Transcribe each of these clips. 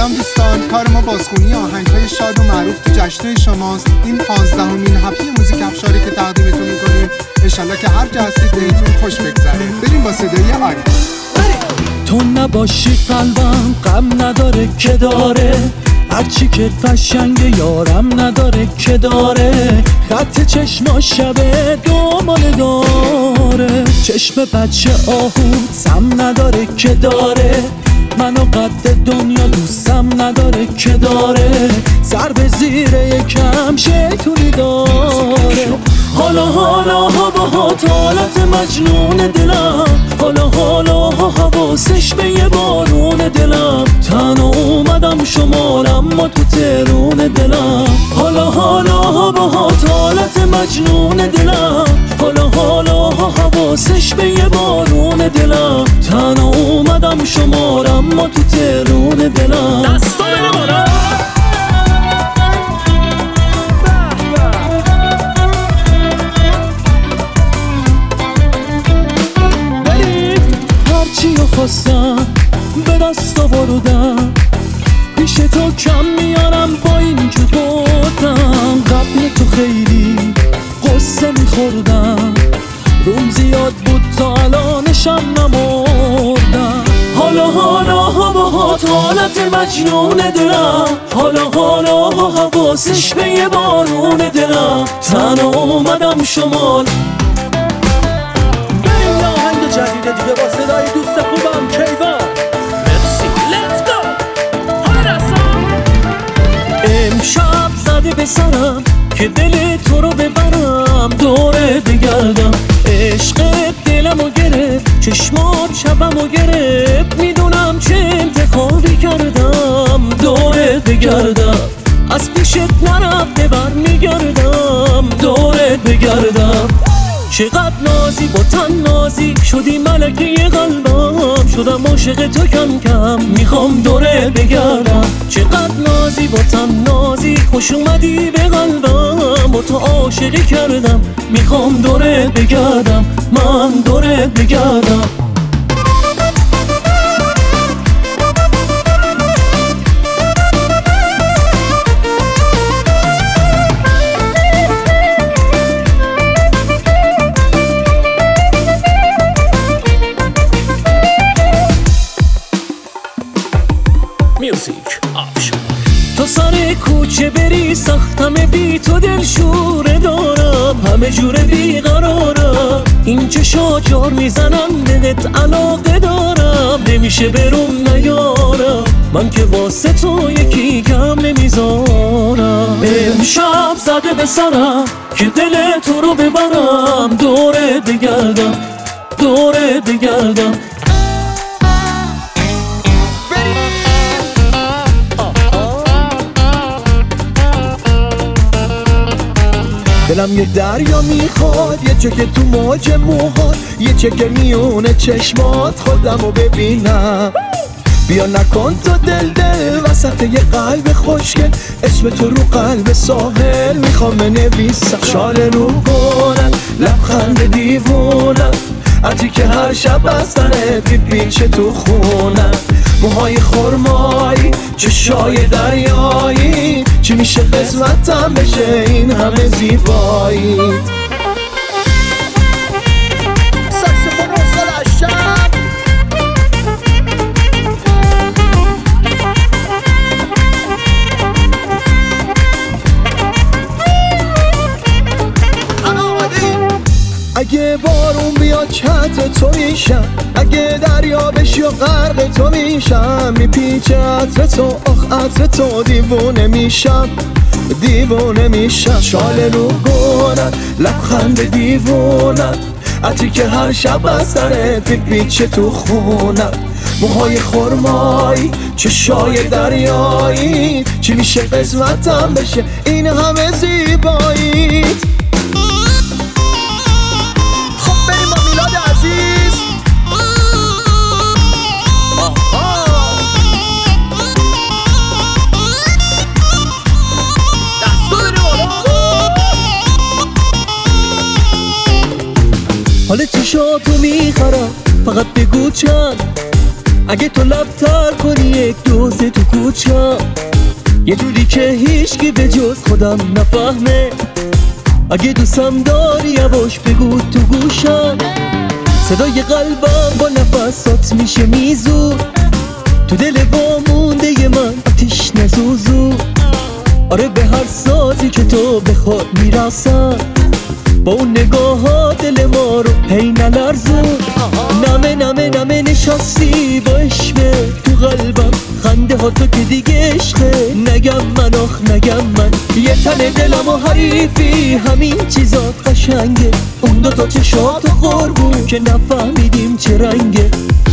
سلام دوستان، کار ما بازخونی آهنگ‌های شاد و معروف تو جشن‌های شماست. این 15مین هفته موزیک افشاری که تقدیمتون می‌کنیم. انشالله که هر جا هستید بهتون خوش بگذره. بریم با صدای آری. تو نباشی قلبم غم نداره که داره، هرچی که قشنگ یارم نداره که داره، خط چشما شبه دومانه داره، چشم بچه آهو سم نداره که داره، منو قد دنیا دوستم نداره که داره، سر به زیر یکم شیطونی داره. حالا باهات حالت مجنون دلم، حالا حواسش به یه بارون دلم، تنها اومدم شمال اما تو ترون دلم. حالا باهات حالت مجنون دلم، حالا حواسش به یه بارون دلم، تنها اومدم شمال اما تو ترون دلم. دستا بره بالا. هرچیو خواستم به دست آوردم، پیش تو کم میارم با این که بردم، قبل تو خیلی قصه میخوردم، روم زیاد بود تا الانشم نمردم. حالا باهات حالت مجنون دلم، حالا حواسش به یه بارون دلم، تنها اومدم شمال. بریم یه آهنگ جدیده دیگه با صدای دوست خوبم کیوان. مرسی لیتس گو. حالا دستم امشب زده به سرم که دل تو رو ببرم، دوره بگردم، عشقت دلمو گرفت، چشمات شبمو گرفت، میدونم چه انتخابی کردم، دوره بگردم، از پیشت نرفته بر میگردم، دوره بگردم. چقدر نازی با تن نازی شدی ملکه قلبم، شدم عاشق تو کم کم میخوام دوره بگردم. چقدر نازی با تن نازی خوش اومدی به قلبم، با تو عاشقی کردم میخوام دوره بگردم، من دوره بگردم. تو سر کوچه بری سختم بی تو دل شوره دارم، همه جوره بیقرارم، این چشا جار میزنم بهت علاقه دارم، نمیشه بروم نیارم، من که واسه تو یکی کم نمیذارم. امشب زده به سرم که دل تو رو ببرم، دوره بگردم، دوره بگردم. دلم یه دریا میخواد، یه چکه تو موج موهات، یه چکه میونه چشمات، خودمو ببینم. بیا نکن تو دل وسط یه قلب خوشگل، اسم تو رو قلب ساحل میخوام بنویسم. شاله رو کنم لبخند دیوونم، عطری که هر شب از تنت میپیچه تو خونم، موهای خرمایی چشای دریایی، چی میشه قسمتم بشه این همه زیبایی. ساکسفون رو سلاشم اگه بارون بیاد چت تو میشم، اگه دریا بشی و غرق تو میشم، میپیچه عطر تو آخ عطر تو، دیوونه میشم دیوونه میشم. شاله رو گونم لبخند دیوونم، عطری که هر شب از سرت میپیچه تو خونم، موهای خرمایی چشای دریایی، چی میشه قسمتم بشه این همه زیبایی. حال چشاتو میخرم فقط بگو چند، اگه تو لب تر کنی یک دوزه تو کوچه، یه جوری که هیچکی به جز خودم نفهمه. اگه دوستم داری یواش بگو تو گوشم، صدای قلبم با نفسات میشه میزو، تو دل وامونده من آتیش نزوزو. آره به هر سازی که تو بخواد میرسم، با اون نگاه ها دل ما رو هی نلرزون. نمه نمه نمه نشستی با عشقه تو قلبم، خنده ها تو که دیگه عشقه. نگم من آخ نگم من، یه تن دلم و حریفی، همین چیزات قشنگه. اون دوتا چشات و قربون که نفهمیدیم چه رنگه.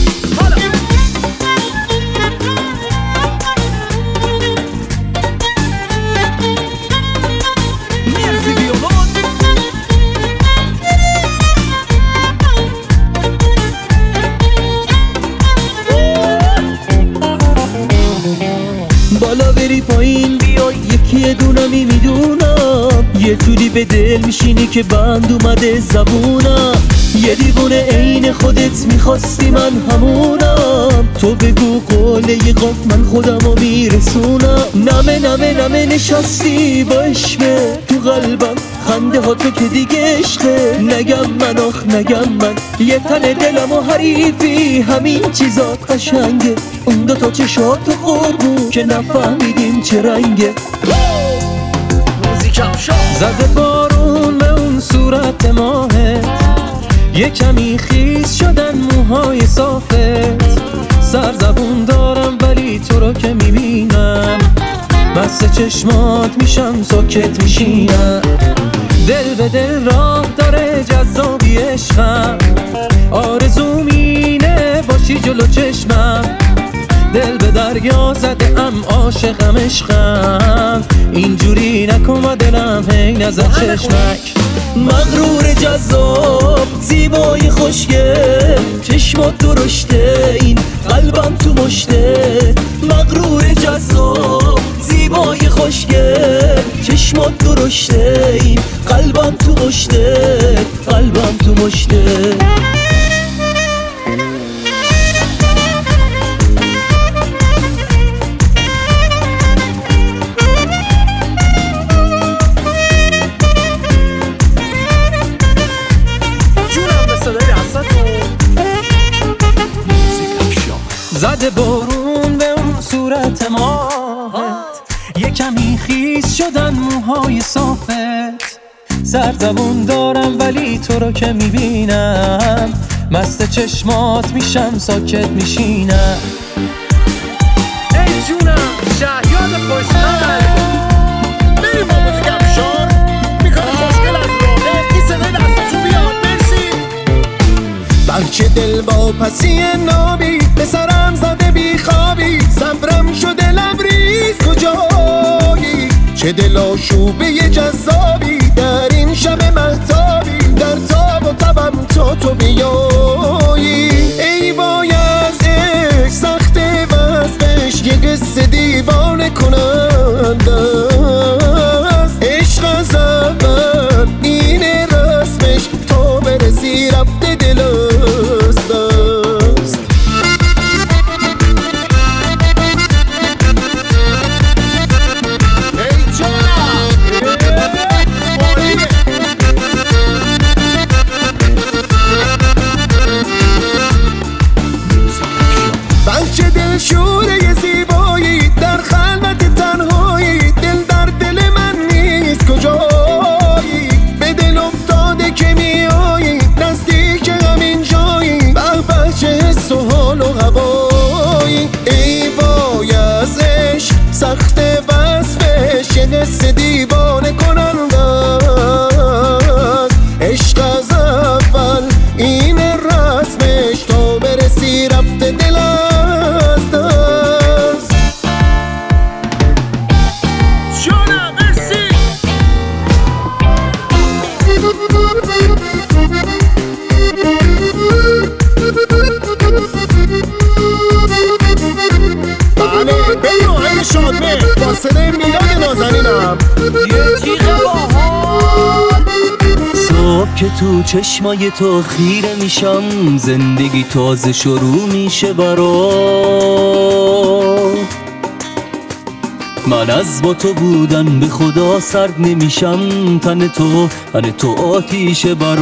بالا بری پایین بیای یکی دونمی میدونم، یه جوری به دل میشینی که بند اومده زبونم. یه دیوونه عین خودت میخواستی من همونم، تو بگو قوله قاف من خودمو میرسونم. نمه نمه نمه نشستی با عشقه تو قلبم، خنده ها تو که دیگه عشقه. نگم من آخ نگم من، یه تن دلم و حریفی، همین چیزات قشنگه. اون دوتا چشات و قربون که نفهمیدیم چه رنگه. زده بارون به اون صورت ماهت، یه کمی خیس شدن موهای صافت. سرزبون دارم ولی تو رو که میبینم، بسته چشمات میشم ساکت میشینم. دل به دل راه داره جذابی عشقم، آرزوم اینه باشی جلو چشمم. دل به دریا زده ام عاشقم عشقم، اینجوری نکن و دلم هی نزد چشمک. مغرور جذاب زیبای خوشگل، چشمات درشته این قلبم تو مشته. مغرور جذاب زیبای خوشگل، چشمات درشته این قلبم تو مشته. قلبم تو مشته. زده بارون به اون صورت ماهت، یه کمی خیس شدن موهای صافت. سرزبون دارم ولی تو رو که میبینم، مست چشمات میشم ساکت میشینم. ای جونم شهیاد خوشتر، بریم با موزیک افشار، میکنه خوشگل از راهه. این صدای دستشون بیاد مرسی. بچه دل با پسی نابی، به سرم زده بی خوابی. صبرم شده لبریز کجایی، چه دل آشوبه جذابی در این شب مهتابی. در تاب و تبم تو بیایی. ای وای از عشق سخت وصفش، یه قصه دیوانه کننده است. عشق از اول اینه رسمش، تا برسی رفته دل از دست. بچه دل شوره زیبایی، در خلوت تنهایی. دل در دل من نیست کجایی، به دل افتاده که میایی، نزدیک همین جایی. به به چه حس و حال و هوایی. ای وای از عشق سخت وصفش، یه قصه دیوانه کننده است. عشق از اول این رسمش، تا برسی رفته دل از دست. جونم مرسی. بله بریم آهنگ شادمه با صدای میلاد نازنینم. یه تیغ باحال. صبح که تو چشمای تو خیره میشم، زندگی تازه شروع میشه برام. من از با تو بودن به خدا سرد نمیشم. تن تو آتیش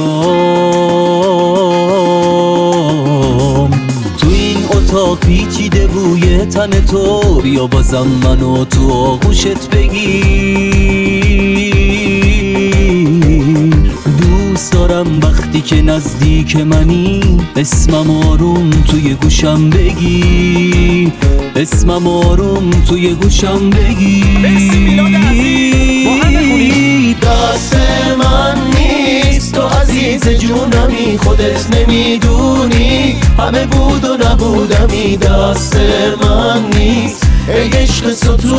برام. تو این اتاق پیچیده بوی تن تو، بیا بازم منو تو آغوشت بگیر. دوست دارم وقتی که نزدیک منی اسمم آروم توی گوشم بگی، اسمم آروم توی گوشم بگی. دست من نیست تو عزیز جونمی، خودت نمیدونی همه بود و نبودمی. دست من نیست ای عشق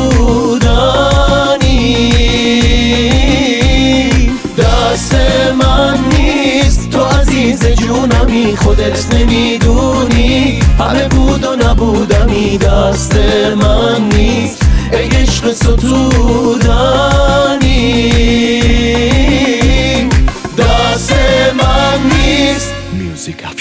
ستودنی، دست من نیست تو عزیز جونمی، خودت نمیدونی همه بود و نبودمی. دست من نیست ای عشق ستودنی، دست من نیست.